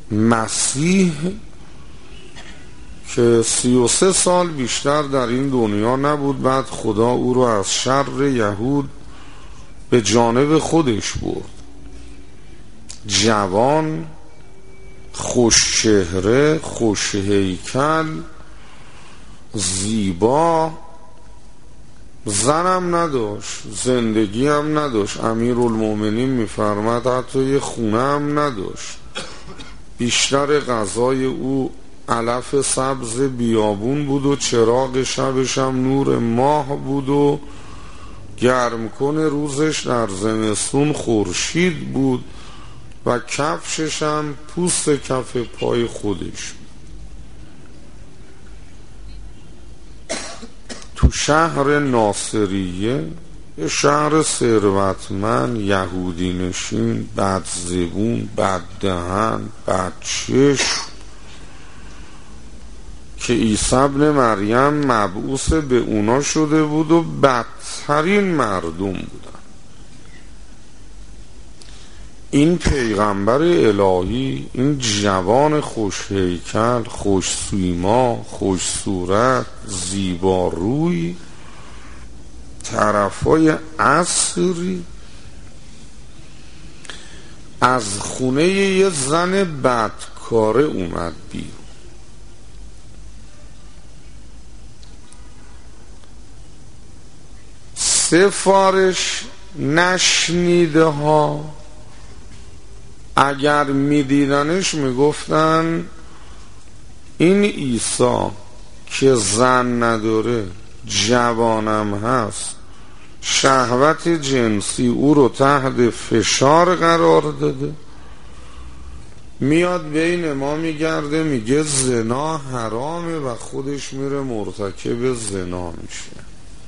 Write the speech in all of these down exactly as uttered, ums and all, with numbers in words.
مسیح که سی و سه سال بیشتر در این دنیا نبود، بعد خدا او رو از شر یهود به جانب خودش برد. جوان، خوش چهره، خوش هیکل، زیبا، زنم نداشت، زندگی هم نداشت. امیرالمومنین میفرماد حتی یه خونه هم نداشت. بیشتر غذای او علف سبز بیابون بود و چراغ شبش هم نور ماه بود و گرم کنه روزش در زمستون خورشید بود و کفشش هم پوست کف پای خودش. تو شهر ناصریه، یه شهر ثروتمند، یهودی نشین، بد زبون، بد دهن، بد چشم، که عیسی ابن مریم مبعوث به اونا شده بود و بدترین مردم بودن. این پیغمبر الهی، این جوان خوش هیکل، خوش سیما، خوش صورت، زیبا روی، طرفای عصری، از خونه یه زن بدکاره اومد بیرون. سفارش نشنیده ها اگر میدیدنش میگفتن این عیسی که زن نداره، جوانم هست، شهوت جنسی او رو تحت فشار قرار داده، میاد بین ما میگرده میگه زنا حرامه و خودش میره مرتکب زنا میشه.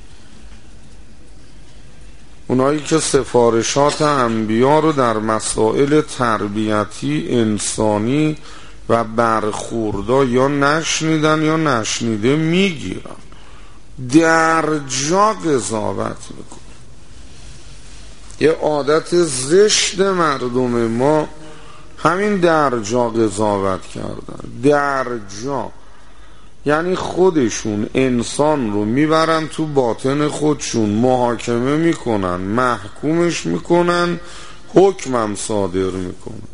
اونایی که سفارشات انبیا رو در مسائل تربیتی انسانی و برخوردا یا نشنیدن یا نشنیده میگیرن، در جا قضاوت میکنن. یه عادت زشت مردم ما همین در جا قضاوت کردن. در جا یعنی خودشون انسان رو میبرن تو باطن خودشون، محاکمه میکنن، محکومش میکنن، حکمم صادر میکنن.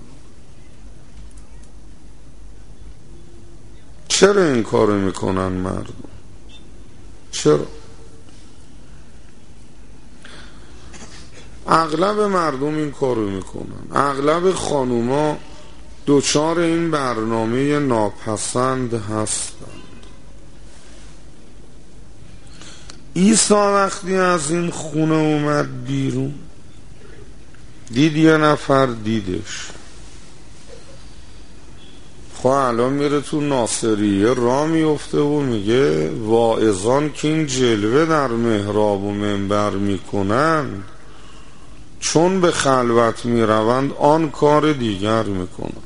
چرا این کارو میکنن مردم؟ چرا؟ اغلب مردم این کارو میکنن. اغلب خانوما دوچار این برنامه ناپسند هستن. عیسی وقتی از این خونه اومد بیرون، دید یه نفر دیدش. خب الان میره تو ناصریه را میفته و میگه واعظان که این جلوه در محراب و منبر میکنند، چون به خلوت میروند آن کار دیگر میکنند.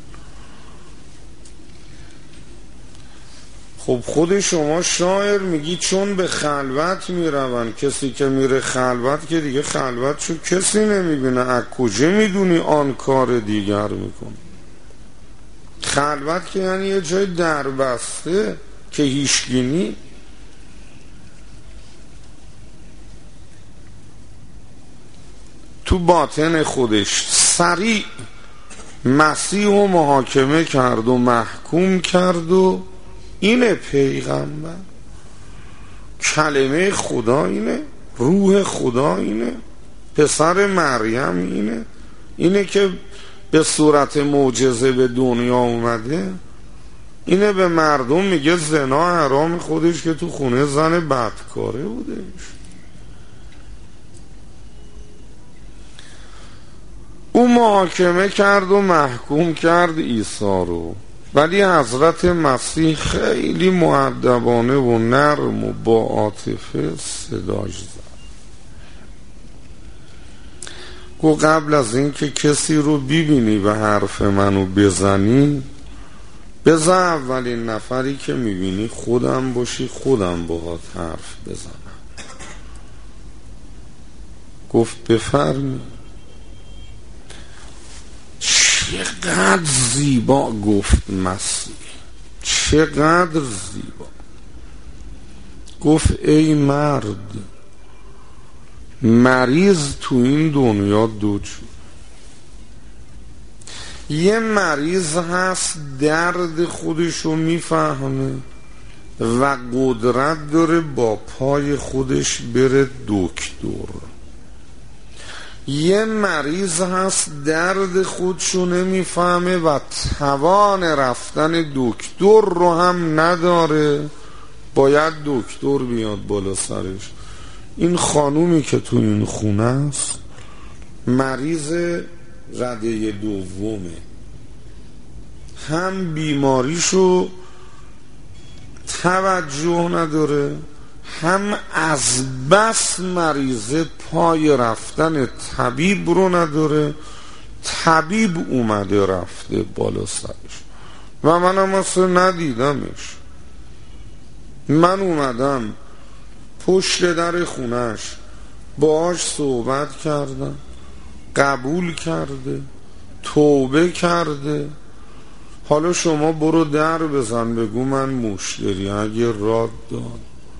خب خود شما شاعر میگی چون به خلوت میروند، کسی که میره خلوت که دیگه خلوت شو کسی نمیبینه، از کجا میدونی آن کار دیگر میکنه؟ خلوت که یعنی یه جای دربسته که هیچگینی. تو باطن خودش سریع مسیح و محاکمه کرد و محکوم کرد و اینه پیغمبر، کلمه خدا اینه، روح خدا اینه، پسر مریم اینه، اینه که به صورت معجزه به دنیا اومده، اینه به مردم میگه زنا حرام، خودش که تو خونه زن بدکاره بودش. او محاکمه کرد و محکوم کرد عیسی رو، ولی حضرت مسیح خیلی مؤدبانه و نرم و با عاطفه صداش زد. گو قبل از این که کسی رو ببینی و حرف منو بزنی، بزن اولین نفری که میبینی خودم باشی، خودم باهات حرف بزنم. گفت بفرمی. چقدر زیبا گفت مسیح، چقدر زیبا گفت ای مرد، مریض تو این دنیا دو جور. یه مریض هست درد خودشو میفهمه و قدرت داره با پای خودش بره دکتر. یه مریض هست درد خودشو نمیفهمه و توان رفتن دکتر رو هم نداره، باید دکتر بیاد بالا سرش. این خانومی که تو این خونه است مریض رده دومه، هم بیماریشو توجه نداره، هم از بس مریضه پای رفتن طبیب رو نداره. طبیب اومده رفته بالا سرش و منم اصلا ندیدمش. من اومدم پشت در خونش باهاش صحبت کردم، قبول کرده، توبه کرده. حالا شما برو در بزن بگو من مشتری اگه راد داد.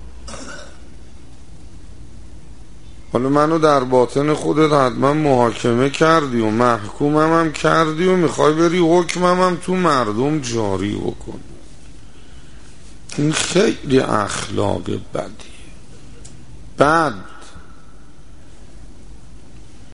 حالا منو در باطن خودت حتما محاکمه کردی و محکومم هم کردی و میخوای بری حکمم هم تو مردم جاری بکن. این خیلی اخلاق بدی. بعد